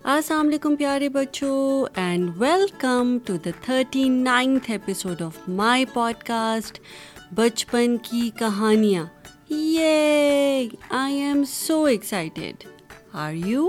السلام علیکم پیارے بچوں and welcome to the 39th episode of my podcast بچپن کی کہانیاں. Yay I am so excited. Are you?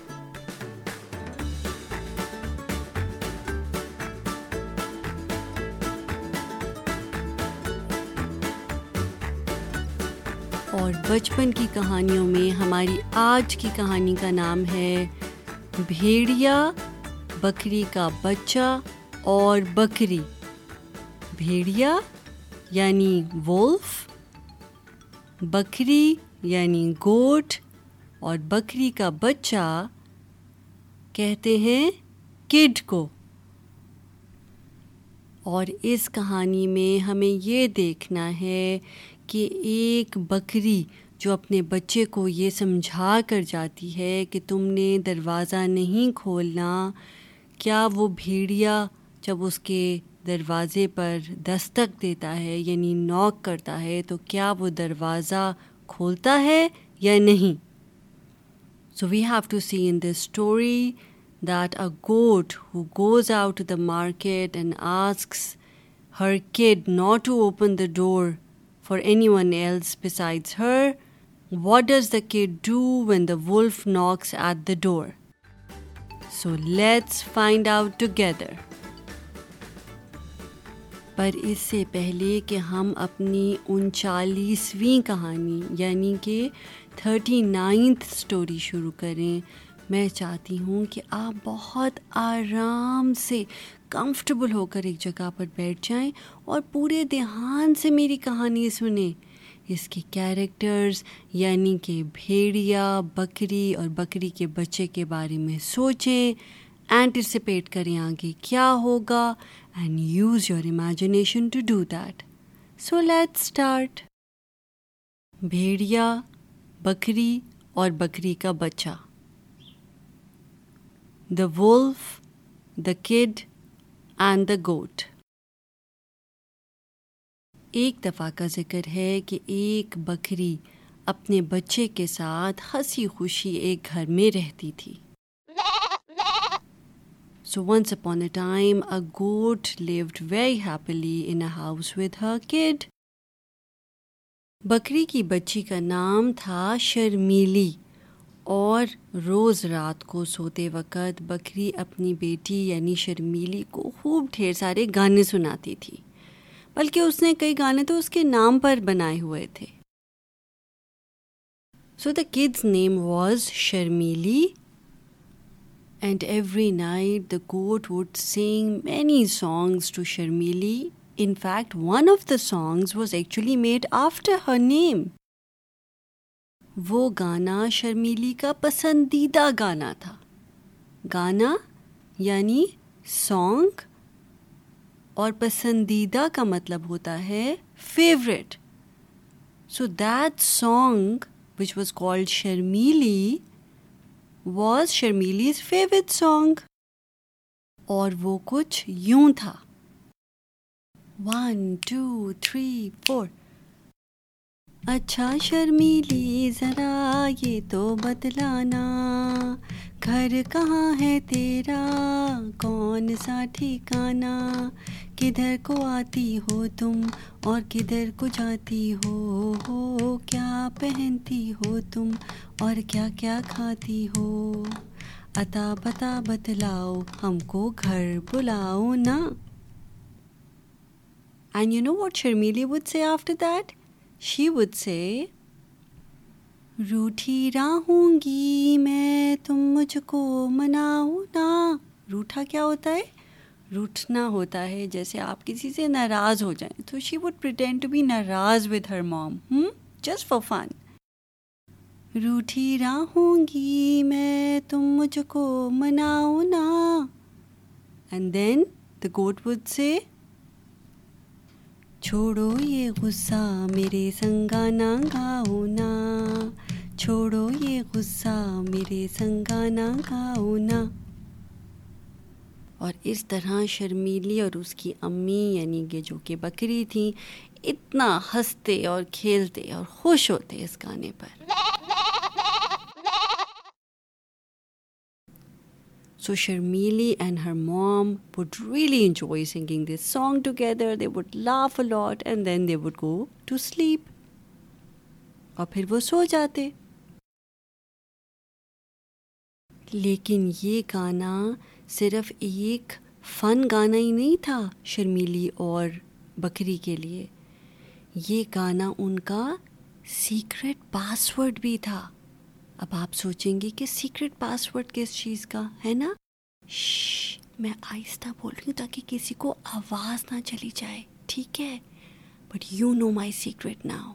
اور بچپن کی کہانیوں میں ہماری آج کی کہانی کا نام ہے بھیڑیا، بکری کا بچہ اور بکری. بھیڑیا یعنی وولف، بکری یعنی گوٹ اور بکری کا بچہ کہتے ہیں کڈ کو. اور اس کہانی میں ہمیں یہ دیکھنا ہے کہ ایک بکری جو اپنے بچے کو یہ سمجھا کر جاتی ہے کہ تم نے دروازہ نہیں کھولنا، کیا وہ بھیڑیا جب اس کے دروازے پر دستک دیتا ہے یعنی نوک کرتا ہے تو کیا وہ دروازہ کھولتا ہے یا نہیں؟ So we have to see in this story that a goat who goes out to the market and asks her kid not to open the door for anyone else besides her, what does the kid do when the wolf knocks at the door? So let's find out together. پر اس سے پہلے کہ ہم اپنی 39ویں کہانی یعنی کہ 39th story شروع کریں، میں چاہتی ہوں کہ آپ بہت آرام سے کمفرٹیبل ہو کر ایک جگہ پر بیٹھ جائیں اور پورے دھیان سے میری کہانی سنیں. اس کے کیریکٹرز یعنی کہ بھیڑیا، بکری اور بکری کے بچے کے بارے میں سوچیں، اینٹیسپیٹ کریں آگے کیا ہوگا and use your imagination to do that. So let's start. بھیڑیا، بکری اور بکری کا بچہ. The wolf, the kid and the goat. ایک دفعہ کا ذکر ہے کہ ایک بکری اپنے بچے کے ساتھ ہنسی خوشی ایک گھر میں رہتی تھی. So once upon a time, a goat lived very happily in a house with her kid. بکری کی بچی کا نام تھا شرمیلی، اور روز رات کو سوتے وقت بکری اپنی بیٹی یعنی شرمیلی کو خوب ڈھیر سارے گانے سناتی تھی، بلکہ اس نے کئی گانے تو اس کے نام پر بنائے ہوئے تھے. So the kid's name was Sharmili. And every night the goat would sing many songs to Sharmili. In fact, one of the songs was actually made after her name. وہ گانا شرمیلی کا پسندیدہ گانا تھا. گانا یعنی سانگ، اور پسندیدہ کا مطلب ہوتا ہے favourite. So that song which was called Sharmili was Sharmili's favorite song. اور وہ کچھ یوں تھا. 1 2 3 4. اچھا شرمیلی ذرا یہ تو بتلانا، گھر کہاں ہے تیرا، کون سا ٹھکانا، کدھر کو آتی ہو تم اور کدھر کو جاتی ہو، کیا پہنتی ہو تم اور کیا کیا کھاتی ہو، عطا بتا بتلاؤ ہم کو گھر بلاؤ نا. And you know what Sharmili would say after that? She would say, روٹھی رہوں گی میں تم مجھ کو مناؤ نا. روٹھا کیا ہوتا ہے؟ روٹھنا ہوتا ہے جیسے آپ کسی سے ناراض ہو جائیں. تو she would pretend to be ناراض with her mom, just for fun. روٹھی رہوں گی میں تم مجھ کو مناؤ نا. And then the goat would say, چھوڑو یہ غصہ میرے سنگانا گاؤ نا، چھوڑو یہ غصہ میرے سنگانا گاؤ نا. اور اس طرح شرمیلی اور اس کی امی یعنی کہ جو کہ بکری تھیں اتنا ہنستے اور کھیلتے اور خوش ہوتے اس گانے پر. So Sharmili and her mom would really enjoy singing this song together. They would laugh a lot and then they would go to sleep. اور پھر وہ سو جاتے. لیکن یہ گانا صرف ایک فن گانا ہی نہیں تھا شرمیلی اور بکری کے لیے. یہ گانا ان کا سیکرٹ پاسورڈ بھی تھا. اب آپ سوچیں گے کہ سیکرٹ پاسورڈ کس چیز کا ہے نا؟ میں آہستہ بول رہی ہوں تاکہ کسی کو آواز نہ چلی جائے, ٹھیک ہے؟ But you know my secret now.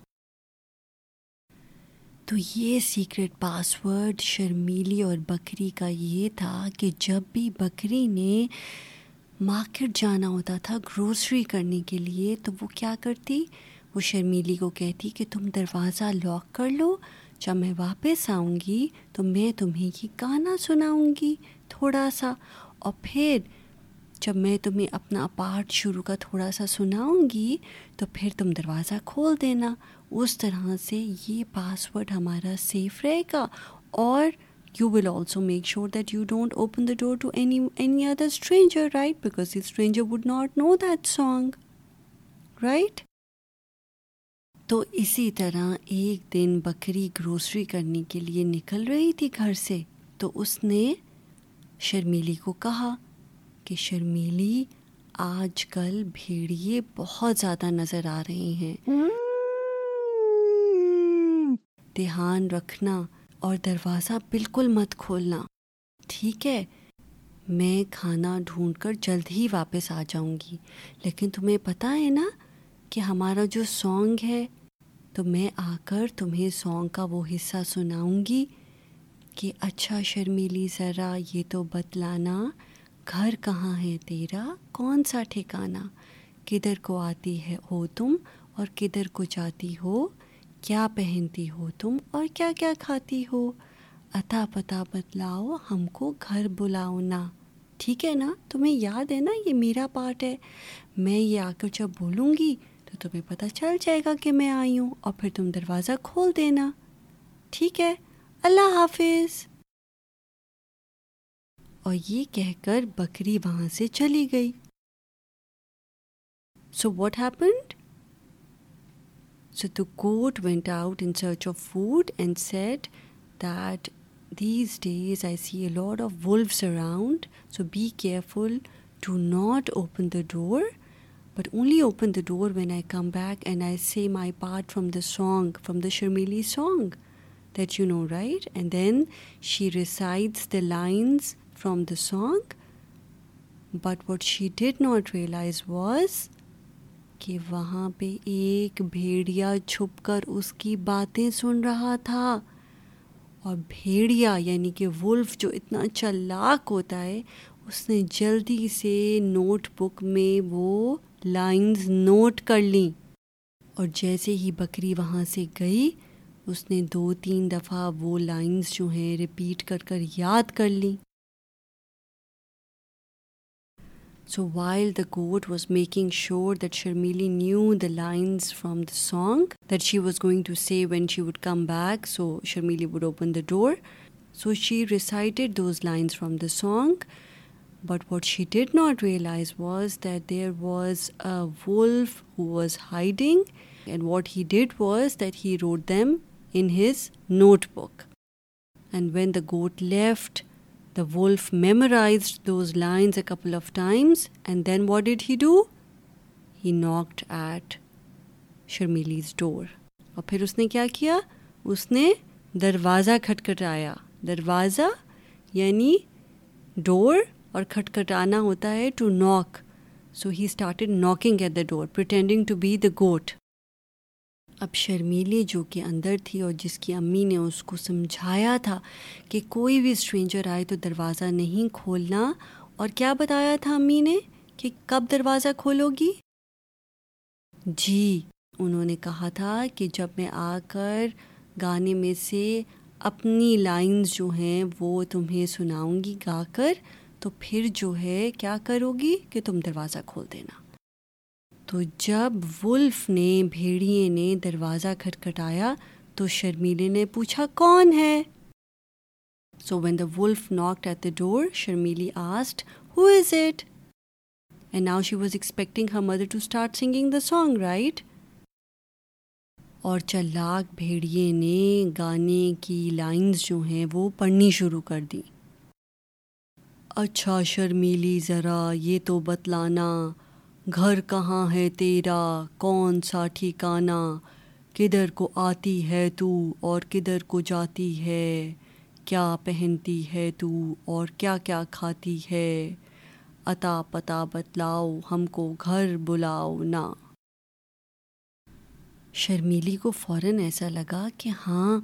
تو یہ سیکرٹ پاسورڈ شرمیلی اور بکری کا یہ تھا کہ جب بھی بکری نے مارکیٹ جانا ہوتا تھا گروسری کرنے کے لیے تو وہ کیا کرتی؟ وہ شرمیلی کو کہتی کہ تم دروازہ لاک کر لو, جب میں واپس آؤں گی تو میں تمہیں یہ گانا سناؤں گی تھوڑا سا, اور پھر جب میں تمہیں اپنا پارٹ شروع کا تھوڑا سا سناؤں گی تو پھر تم دروازہ کھول دینا. اس طرح سے یہ پاسورڈ ہمارا سیف رہے گا, اور you will also make sure that you don't open the door to any other stranger, right? Because the stranger would not know that song, right? تو اسی طرح ایک دن بکری گروسری کرنے کے لیے نکل رہی تھی گھر سے, تو اس نے شرمیلی کو کہا کہ شرمیلی آج کل بھیڑیے بہت زیادہ نظر آ رہے ہیں, دھیان رکھنا اور دروازہ بالکل مت کھولنا, ٹھیک ہے؟ میں کھانا ڈھونڈ کر جلد ہی واپس آ جاؤں گی. لیکن تمہیں پتہ ہے نا کہ ہمارا جو سانگ ہے, تو میں آ کر تمہیں سانگ کا وہ حصہ سناؤں گی کہ اچھا شرمیلی ذرا یہ تو بتلانا گھر کہاں ہے تیرا, کون سا ٹھکانہ, کدھر کو آتی ہے ہو تم اور کدھر کو جاتی ہو, کیا پہنتی ہو تم اور کیا کیا کھاتی ہو, اتا پتہ بتلاؤ ہم کو گھر بلاؤ نا. ٹھیک ہے نا؟ تمہیں یاد ہے نا یہ میرا پارٹ ہے, میں یہ آ کر جب بولوں گی تو تمہیں پتہ چل جائے گا کہ میں آئی ہوں, اور پھر تم دروازہ کھول دینا, ٹھیک ہے؟ اللہ حافظ. اور یہ کہہ کر بکری وہاں سے چلی گئی. So what happened? So the goat went out in search of food and said that these days I see a lot of wolves around, so be careful, do not open the door, but only open the door when I come back and I say my part from the song, from the Sharmili song that you know, right? And then she recites the lines from the song, but what she did not realize was کہ وہاں پہ ایک بھیڑیا چھپ کر اس کی باتیں سن رہا تھا. اور بھیڑیا یعنی کہ وولف جو اتنا چالاک ہوتا ہے, اس نے جلدی سے نوٹ بک میں وہ لائنز نوٹ کر لیں, اور جیسے ہی بکری وہاں سے گئی اس نے 2-3 دفعہ وہ لائنز جو ہیں ریپیٹ کر کر یاد کر لیں. So while the goat was making sure that Sharmili knew the lines from the song that she was going to say when she would come back, so Sharmili would open the door. So she recited those lines from the song. But what she did not realize was that there was a wolf who was hiding. And what he did was that he wrote them in his notebook. And when the goat left, the wolf memorized those lines a couple of times, and then what did he do? He knocked at Sharmili's door. اور پھر اس نے کیا کیا؟ اس نے دروازہ کھٹکھٹایا. دروازہ یعنی ڈور, اور کھٹکھٹانا ہوتا ہے to knock. So he started knocking at the door, pretending to be the goat. اب شرمیلی جو کہ اندر تھی اور جس کی امی نے اس کو سمجھایا تھا کہ کوئی بھی اسٹرینجر آئے تو دروازہ نہیں کھولنا, اور کیا بتایا تھا امی نے کہ کب دروازہ کھولو گی؟ جی, انہوں نے کہا تھا کہ جب میں آ کر گانے میں سے اپنی لائنز جو ہیں وہ تمہیں سناؤں گی گا کر, تو پھر جو ہے کیا کرو گی کہ تم دروازہ کھول دینا. تو جب وولف نے, بھیڑیے نے دروازہ کھٹکھٹایا تو شرمیلی نے پوچھا کون ہے؟ So when the wolf knocked at the door, Sharmili asked, "Who is it?" And now she was expecting her mother to start singing the song, right? اور چلاک بھیڑیے نے گانے کی لائنز جو ہیں وہ پڑھنی شروع کر دی. اچھا شرمیلی ذرا یہ تو بتلانا، گھر کہاں ہے تیرا، کون سا ٹھکانہ، کدھر کو آتی ہے تو اور کدھر کو جاتی ہے، کیا پہنتی ہے تو اور کیا کیا کھاتی ہے، عطا پتہ بتلاؤ ہم کو گھر بلاؤ نا. شرمیلی کو فوراً ایسا لگا کہ ہاں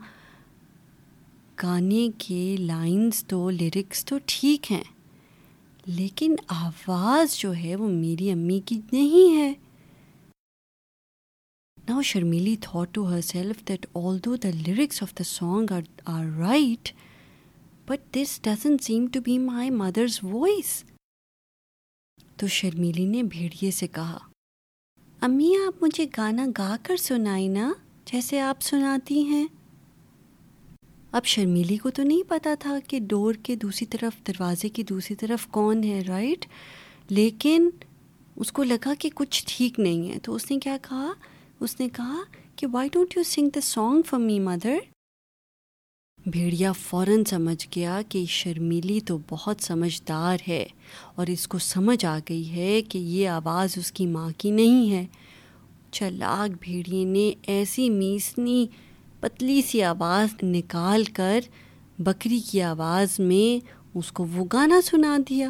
گانے کے لائنز تو لیرکس تو ٹھیک ہیں لیکن آواز جو ہے وہ میری امی کی نہیں ہے. Now Sharmili thought to herself that although the lyrics of the song are right, but this doesn't seem to be my mother's voice. تو شرمیلی نے بھیڑیے سے کہا، امی آپ مجھے گانا گا کر سنائی نا جیسے آپ سناتی ہیں. اب شرمیلی کو تو نہیں پتا تھا کہ ڈور کے دوسری طرف، دروازے کی دوسری طرف کون ہے، رائٹ؟ لیکن اس کو لگا کہ کچھ ٹھیک نہیں ہے. تو اس نے کیا کہا؟ اس نے کہا کہ Y don't you sing the song for me mother. بھیڑیا فوراً سمجھ گیا کہ شرمیلی تو بہت سمجھدار ہے اور اس کو سمجھ آ گئی ہے کہ یہ آواز اس کی ماں کی نہیں ہے. چلاک بھیڑیے نے ایسی میسنی پتلی سی آواز نکال کر بکری کی آواز میں اس کو وہ گانا سنا دیا.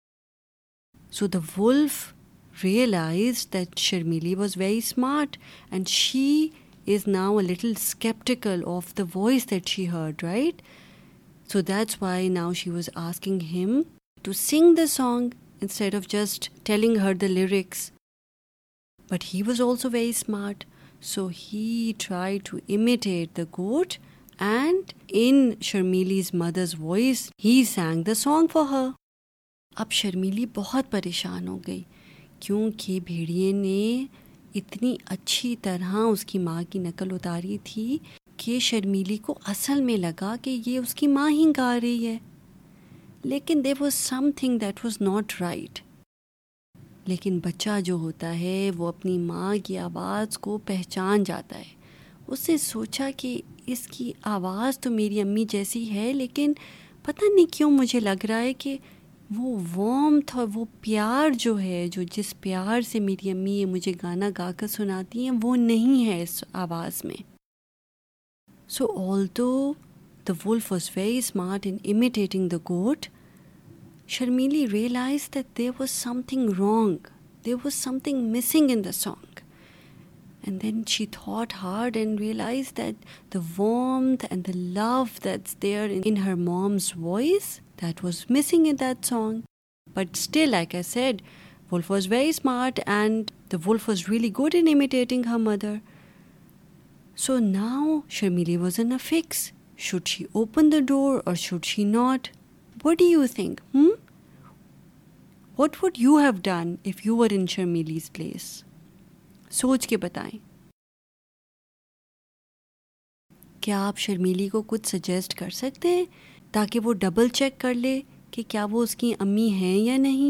So the wolf realized that Sharmili was very smart and she is now a little skeptical of the voice that she heard, right? So that's why now she was asking him to sing the song instead of just telling her the lyrics. But he was also very smart, so he tried to imitate the goat and in Sharmili's mother's voice he sang the song for her. اب شرمیلی بہت پریشان ہو گئی کیونکہ بھیڑیے نے اتنی اچھی طرح اس کی ماں کی نقل اتاری تھی کہ شرمیلی کو اصل میں لگا کہ یہ اس کی ماں ہی گا رہی ہے. لیکن there was something that was not right. لیکن بچہ جو ہوتا ہے وہ اپنی ماں کی آواز کو پہچان جاتا ہے. اس نے سوچا کہ اس کی آواز تو میری امی جیسی ہے لیکن پتہ نہیں کیوں مجھے لگ رہا ہے کہ وہ وارمتھ اور وہ پیار جو ہے، جو جس پیار سے میری امی یہ مجھے گانا گا کر سناتی ہیں وہ نہیں ہے اس آواز میں. So although the wolf was very smart in imitating the goat, Sharmili realized that there was something wrong. There was something missing in the song. And then she thought hard and realized that the warmth and the love that's there in her mom's voice, that was missing in that song. But still, like I said, Wolf was very smart and the wolf was really good in imitating her mother. So now Sharmili was in a fix. Should she open the door or should she not? What do you think? What would you have done if you were in Sharmili's place? سوچ کے بتائیں. کیا آپ شرمیلی کو کچھ suggest کر سکتے ہیں تاکہ وہ ڈبل چیک کر لے کہ کیا وہ اس کی امی ہیں یا نہیں؟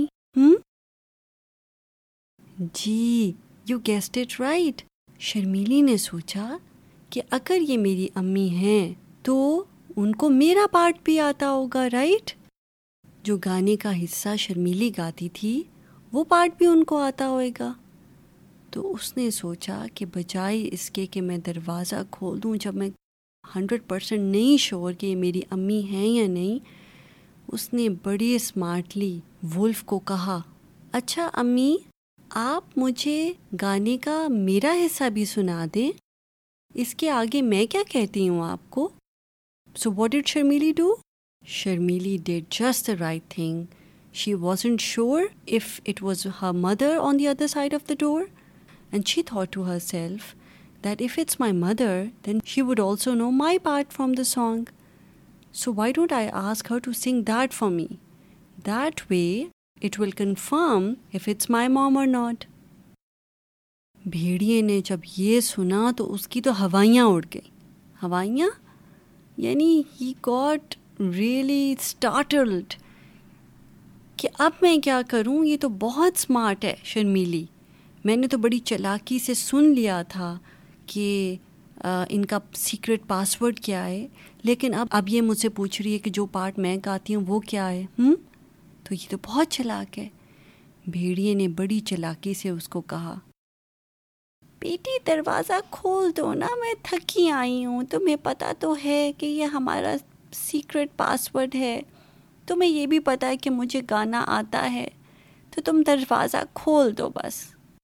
جی، you guessed it right. Sharmili نے سوچا کہ اگر یہ میری امی ہیں تو ان کو میرا پارٹ بھی آتا ہوگا، رائٹ؟ جو گانے کا حصہ شرمیلی گاتی تھی وہ پارٹ بھی ان کو آتا ہوئے گا. تو اس نے سوچا کہ بجائے اس کے کہ میں دروازہ کھول دوں جب میں 100% نہیں شور کہ یہ میری امی ہیں یا نہیں، اس نے بڑی اسمارٹلی وولف کو کہا، اچھا امی آپ مجھے گانے کا میرا حصہ بھی سنا دیں، اس کے آگے میں کیا کہتی ہوں آپ کو. So what did Sharmili do? Sharmili did just the right thing. She wasn't sure if it was her mother on the other side of the door. And she thought to herself that if it's my mother, then she would also know my part from the song. So why don't I ask her to sing that for me? That way, it will confirm if it's my mom or not. بھیڑیے نے جب یہ سنا تو اس کی تو ہوائیاں اڑ گئی. ہوائیاں یعنی he got really startled کہ اب میں کیا کروں, یہ تو بہت سمارٹ ہے شرمیلی, میں نے تو بڑی چلاکی سے سن لیا تھا کہ ان کا سیکرٹ پاسورڈ کیا ہے, لیکن اب یہ مجھ سے پوچھ رہی ہے کہ جو پارٹ میں گاتی ہوں وہ کیا ہے. تو یہ تو بہت چلاک ہے. بھیڑیے نے بڑی چلاکی سے اس کو کہا, بیٹی دروازہ کھول دو نا, میں تھکی آئی ہوں, تمہیں پتہ تو ہے کہ یہ ہمارا سیکرٹ پاسورڈ ہے, تمہیں یہ بھی پتہ ہے کہ مجھے گانا آتا ہے, تو تم دروازہ کھول دو بس.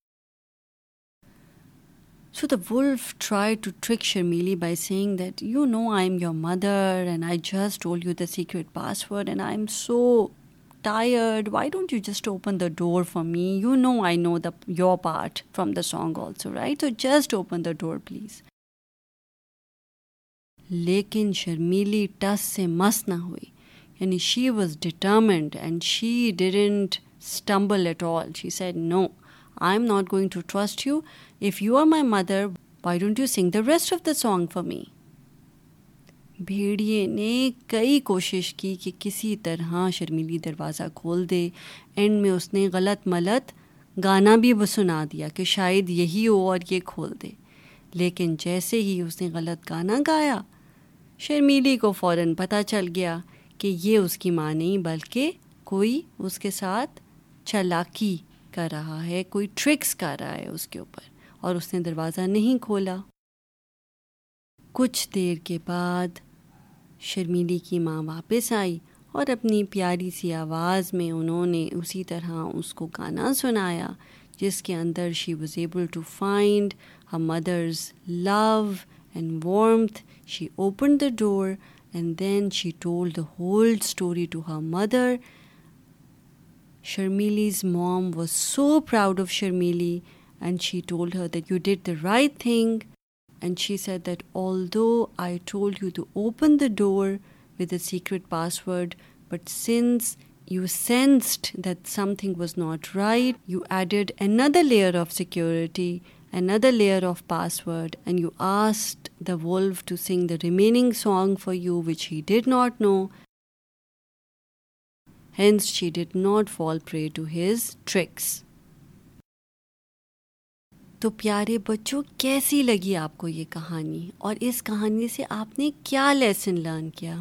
So the wolf tried to trick Sharmili by saying that, you know, I'm your mother and I just told you the secret password and I'm so tired. Why don't you just open the door for me? You know I know your part from the song also, right? So just open the door, please. لیکن شرمیلی ٹس سے مس نہ ہوئی. یعنی she was determined and she didn't stumble at all. She said, no, I'm not going to trust you. If you are my mother, why don't you sing the rest of the song for me? بھیڑیے نے کئی کوشش کی کہ کسی طرح شرمیلی دروازہ کھول دے. And میں اس نے غلط ملت گانا بھی سنا دیا کہ شاید یہی ہو اور یہ کھول دے. لیکن جیسے ہی اس نے غلط گانا گایا, شرمیلی کو فوراً پتہ چل گیا کہ یہ اس کی ماں نہیں بلکہ کوئی اس کے ساتھ چالاکی کر رہا ہے, کوئی ٹرکس کر رہا ہے اس کے اوپر, اور اس نے دروازہ نہیں کھولا. کچھ دیر کے بعد شرمیلی کی ماں واپس آئی اور اپنی پیاری سی آواز میں انہوں نے اسی طرح اس کو گانا سنایا جس کے اندر she was able to find her mother's love and warmth. She opened the door and then she told the whole story to her mother. Sharmili's mom was so proud of Sharmili and she told her that you did the right thing. And she said that although I told you to open the door with a secret password, but since you sensed that something was not right, you added another layer of security, another layer of password, and you asked the wolf to sing the remaining song for you, which he did not know. Hence, she did not fall prey to his tricks. تو پیارے بچوں, کیسی لگی آپ کو یہ کہانی, اور اس کہانی سے آپ نے کیا لیسن لرن کیا؟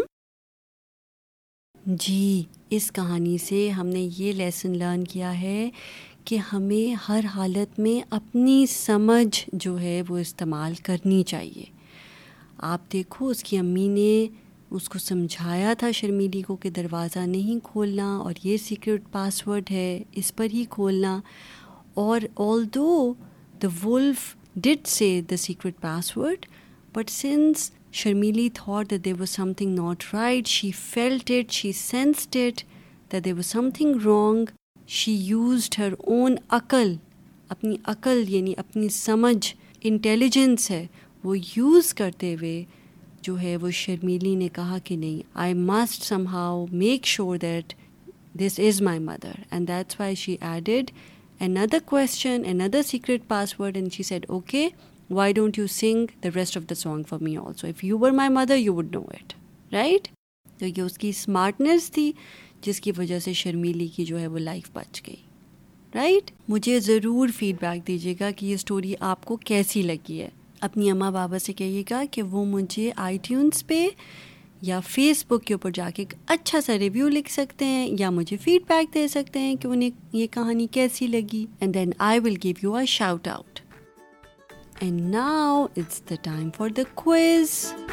جی, اس کہانی سے ہم نے یہ لیسن لرن کیا ہے کہ ہمیں ہر حالت میں اپنی سمجھ جو ہے وہ استعمال کرنی چاہیے. آپ دیکھو, اس کی امی نے اس کو سمجھایا تھا شرمیلی کو کہ دروازہ نہیں کھولنا اور یہ سیکرٹ پاسورڈ ہے, اس پر ہی کھولنا. اور although the wolf did say the secret password, but since Sharmili thought that there was something not right, she felt it, she sensed it, that there was something wrong. She used her own عقل, اپنی عقل یعنی اپنی سمجھ, intelligence ہے, وہ use کرتے ہوئے جو ہے وہ شرمیلی نے کہا کہ نہیں, I must somehow make sure that this is my mother. And that's why she added another question, another secret password, and she said, okay, why don't you sing the rest of the song for me also? If you were my mother, you would know it, right? تو یہ اس کی سمارٹنس تھی جس کی وجہ سے شرمیلی کی جو ہے وہ لائف بچ گئی, رائٹ؟ مجھے ضرور فیڈ بیک دیجیے گا کہ یہ سٹوری آپ کو کیسی لگی ہے. اپنی اماں بابا سے کہیے گا کہ وہ مجھے آئی ٹیونس پہ یا فیس بک کے اوپر جا کے ایک اچھا سا ریویو لکھ سکتے ہیں یا مجھے فیڈ بیک دے سکتے ہیں کہ انہیں یہ کہانی کیسی لگی. And then I will give you a shout out. And now it's the time for the quiz.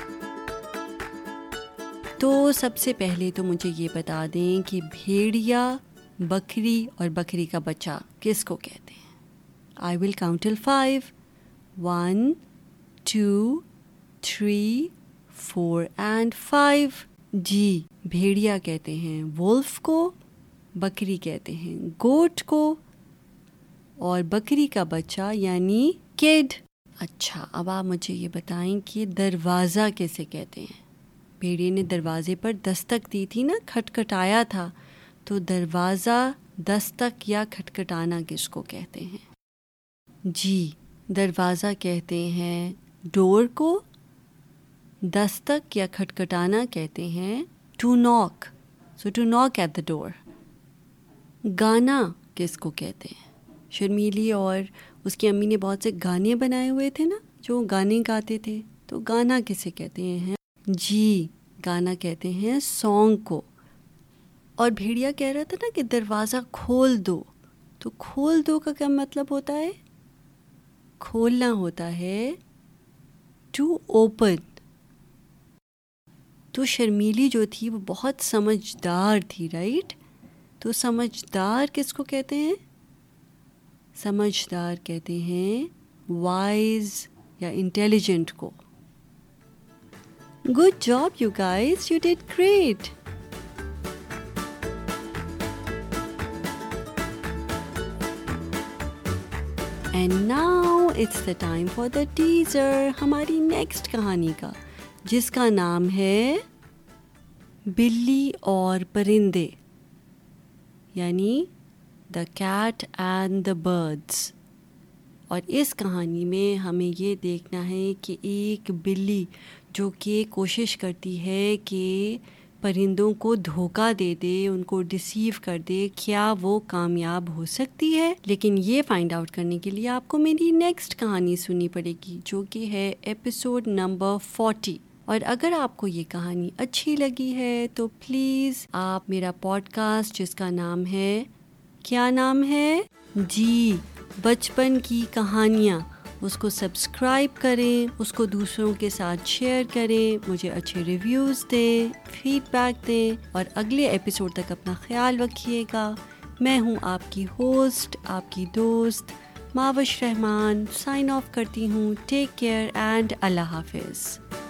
تو سب سے پہلے تو مجھے یہ بتا دیں کہ بھیڑیا, بکری اور بکری کا بچہ کس کو کہتے ہیں؟ آئی ول کاؤنٹ ٹل 5. 1 2 3 4 and 5. جی, بھیڑیا کہتے ہیں وولف کو, بکری کہتے ہیں گوٹ کو, اور بکری کا بچہ یعنی کڈ. اچھا, اب آپ مجھے یہ بتائیں کہ دروازہ کیسے کہتے ہیں؟ بھیڑیے نے دروازے پر دستک دی تھی نا, کھٹکھٹایا تھا, تو دروازہ, دستک یا کھٹکھٹانا کس کو کہتے ہیں؟ جی, دروازہ کہتے ہیں ڈور کو, دستک یا کھٹکھٹانا کہتے ہیں to knock. So to knock at the door. गाना किसको कहते हैं? शर्मीली और उसकी अम्मी ने बहुत से गाने बनाए हुए थे ना, जो गाने गाते थे. तो गाना किसे कहते हैं? जी, गाना कहते हैं सॉन्ग को. और भेड़िया कह रहा था ना कि दरवाज़ा खोल दो. तो खोल दो का क्या मतलब होता है? खोलना होता है टू ओपन. तो शर्मीली जो थी वो बहुत समझदार थी, राइट? तो समझदार किसको कहते हैं? समझदार कहते हैं वाइज या इंटेलिजेंट को. Good job you guys, you did great. And now it's the time for the teaser, हमारी नेक्स्ट कहानी का, जिसका नाम है बिल्ली और परिंदे, यानी the cat and the birds. और इस कहानी में हमें ये देखना है कि एक बिल्ली जो कि कोशिश करती है कि परिंदों को धोखा दे दे, उनको डिसीव कर दे, क्या वो कामयाब हो सकती है? लेकिन ये फाइंड आउट करने के लिए आपको मेरी नेक्स्ट कहानी सुननी पड़ेगी, जो कि है एपिसोड नंबर 40. और अगर आपको ये कहानी अच्छी लगी है तो प्लीज़ आप मेरा पॉडकास्ट, जिसका नाम है, क्या नाम है? जी, बचपन की कहानियाँ, उसको सब्सक्राइब करें, उसको दूसरों के साथ शेयर करें, मुझे अच्छे रिव्यूज़ दें, फीडबैक दें और अगले एपिसोड तक अपना ख्याल रखिएगा. मैं हूँ आपकी होस्ट, आपकी दोस्त मावश रहमान. साइन ऑफ करती हूँ. टेक केयर एंड अल्लाह हाफिज़.